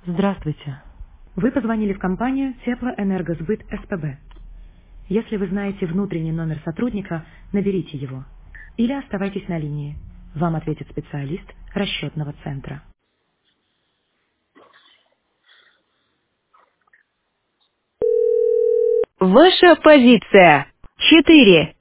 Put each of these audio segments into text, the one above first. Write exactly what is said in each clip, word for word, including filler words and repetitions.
Здравствуйте. Вы позвонили в компанию Теплоэнергосбыт СПБ. Если вы знаете внутренний номер сотрудника, наберите его. Или оставайтесь на линии. Вам ответит специалист расчетного центра. Ваша позиция. Четыре.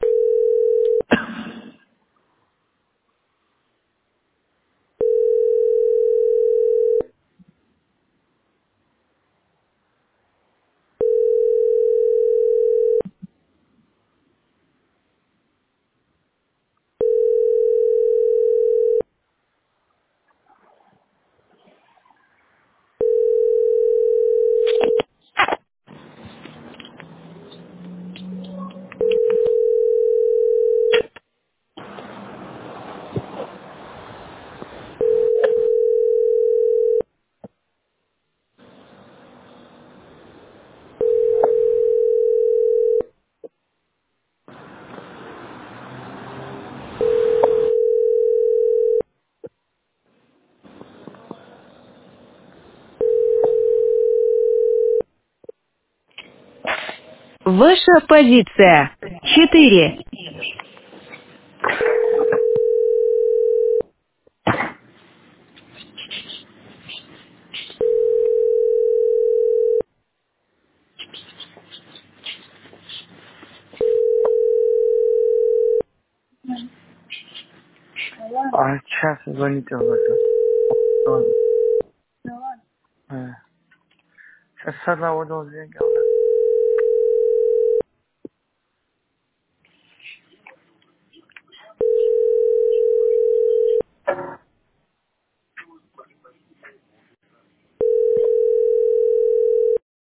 Ваша позиция. Четыре. А сейчас звоните уже. Ладно. Э, Сейчас одного деньги.